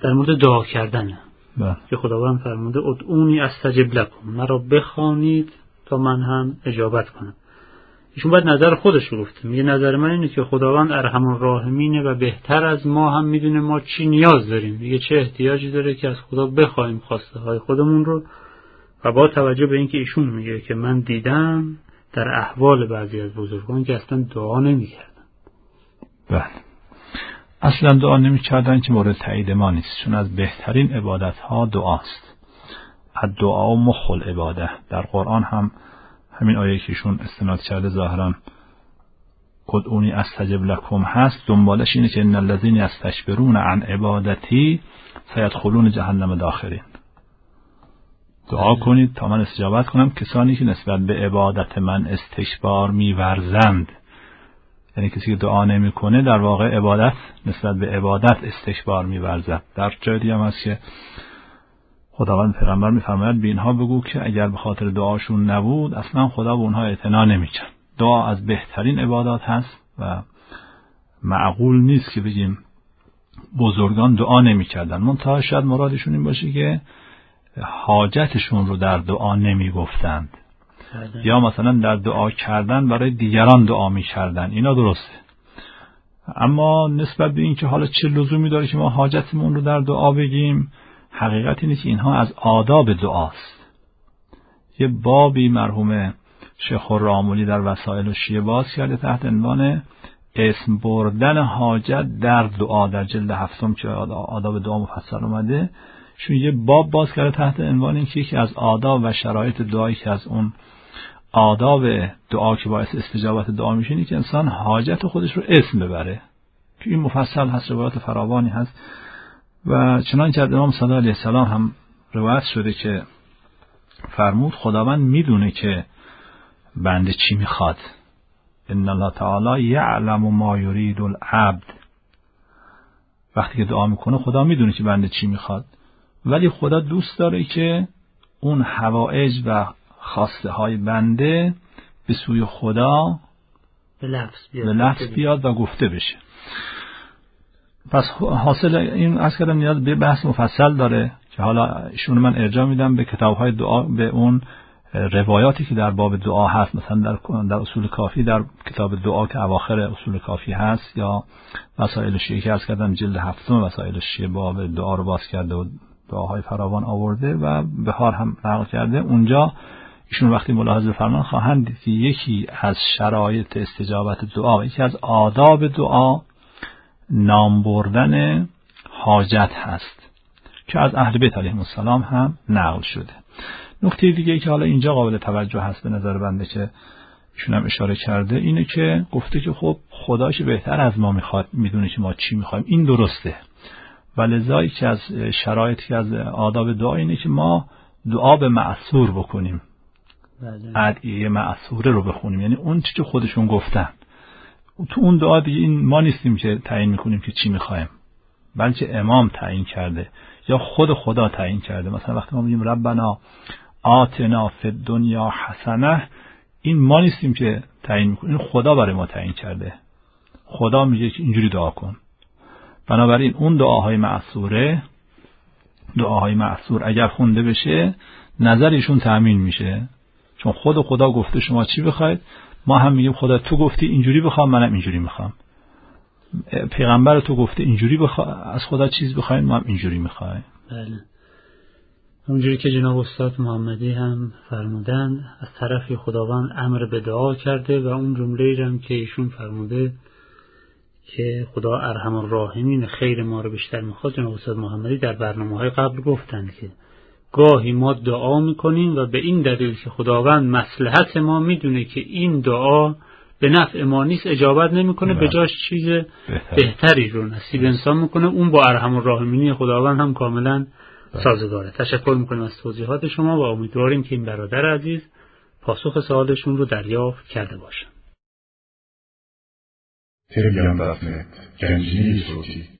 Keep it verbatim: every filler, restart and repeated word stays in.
در مورد دعا کردنه که خداوند فرموده ادعونی استجب لکم، مرا بخوانید تا من هم اجابت کنم. ایشون باید نظر خودش رو گفته. میگه نظر من اینه که خداوند ارحم الراحمینه و بهتر از ما هم میدونه ما چی نیاز داریم، میگه چه احتیاجی داره که از خدا بخوایم خواسته های خودمون رو. و با توجه به اینکه ایشون میگه که من دیدم در احوال بعضی از بزرگان که اصلا دعا نمی‌کردن. بله، اصلا دعا نمی‌کردن که مورد تایید ما نیست، چون از بهترین عبادت‌ها دعاست. الدعاء مخ العباده. در قرآن هم همین آیه که ایشون استناد کرده ظاهراً ادعونی استجب لکم هست، دنبالش اینه که ان الذین یستکبرون عن عبادتی سیدخلون جهنم داخرین. دعا کنید تا من استجابت کنم کسانی که نسبت به عبادت من استکبار می‌ورزند. یعنی کسی که دعا نمی‌کنه در واقع عبادت نسبت به عبادت استکبار می‌ورزد. در جای دیگه هم هست که خداوند پیغمبر می‌فرماید به اینها بگو که اگر به خاطر دعاشون نبود اصلا خدا به اونها اعتنا نمی‌کرد. دعا از بهترین عبادات هست و معقول نیست که بگیم بزرگان دعا نمی‌کردن. منتها شاید مرادشون این باشه که حاجتشون رو در دعا نمی گفتند یا مثلا در دعا کردن برای دیگران دعا می کردن. اینا درسته، اما نسبت به این که حالا چه لزومی داره که ما حاجتمون رو در دعا بگیم، حقیقت اینه که اینها از آداب دعاست. یه بابی مرحوم شیخ خرامولی در وسائل الشیعه باز کرده تحت عنوان اسم بردن حاجت در دعا، در جلد هفتم که آداب دعا مفصل اومده. چون یه باب باز کرده تحت عنوان این که یکی از آداب و شرایط دعایی که از اون آداب دعا که باعث استجابت دعا میشه اینه که انسان حاجت خودش رو اسم ببره، که این مفصل هست، روایات فراوانی هست. و چنانچه از امام صادق علیه السلام هم روایت شده که فرمود خداوند میدونه که بنده چی میخواد. ان الله تعالی یعلم ما یرید العبد. وقتی که دعا میکنه خدا میدونه که بنده چی میخواد، ولی خدا دوست داره که اون حوائج و خواسته های بنده به سوی خدا به لفظ بیاد, به لفظ بیاد و گفته بشه. پس حاصل این از کردم نیاز به بحث مفصل داره که حالا ایشون من ارجاع میدم به کتاب‌های دعا، به اون روایاتی که در باب دعا هست، مثلا در در اصول کافی، در کتاب دعا که اواخر اصول کافی هست، یا وسائل الشیعه که از کردم جلد هفتم وسائل الشیعه باب دعا رو باز کرده و دعاهای فراوان آورده و بهار هم نقل کرده. اونجا ایشون وقتی ملاحظه فرمان خواهند دید که یکی از شرایط استجابت دعا، یکی از آداب دعا نام بردن حاجت هست که از اهل بیت علیهم السلام هم نقل شده. نکته دیگه که حالا اینجا قابل توجه هست به نظر بنده که ایشون هم اشاره کرده اینه که گفته که خب خدا که بهتر از ما میخواد، میدونه که ما چی میخوایم. این درسته، ولذایی که از شرایطی از آداب دعا اینه که ما دعا به معصور بکنیم، ادعیه معصوره رو بخونیم، یعنی اون چی که خودشون گفتن. تو اون دعا دیگه این ما نیستیم که تعیین میکنیم که چی میخوایم، بلکه امام تعیین کرده یا خود خدا تعیین کرده. مثلا وقتی ما میگیم ربنا آتنا فی الدنیا حسنه، این ما نیستیم که تعیین میکنیم، این خدا برای ما تعیین کرده. خدا میگه که اینجوری دعا کن. بنابراین اون دعاهای معصوره، دعاهای معصور اگر خونده بشه نظر ایشون تأمین میشه، چون خود خدا گفته شما چی بخواید، ما هم میگیم خدا تو گفتی اینجوری بخوام، منم اینجوری میخوام. پیغمبر تو گفته اینجوری بخوا... از خدا چیز بخوایم، ما هم اینجوری میخوایم. بله، اونجوری که جناب استاد محمدی هم فرمودن، از طرف خداوند امر به دعا کرده و اون جمله‌ای هم که ایشون فرموده که خدا ارحم الراحمین خیر ما رو بیشتر میخواد، جناب استاد محمدی در برنامه‌های قبل گفتن که گاهی ما دعا میکنیم و به این دلیل که خداوند مصلحت ما میدونه که این دعا به نفع ما نیست اجابت نمیکنه، به جاش چیز بهتر. بهتری رو نصیب انسان میکنه. اون با ارحم الراحمین خداوند هم کاملا سازگاره. تشکر میکنیم از توضیحات شما و امیدواریم که این برادر عزیز پاسخ سوالشون رو دریافت کرده باشن. تلگرام دات نت گنجینه صوتی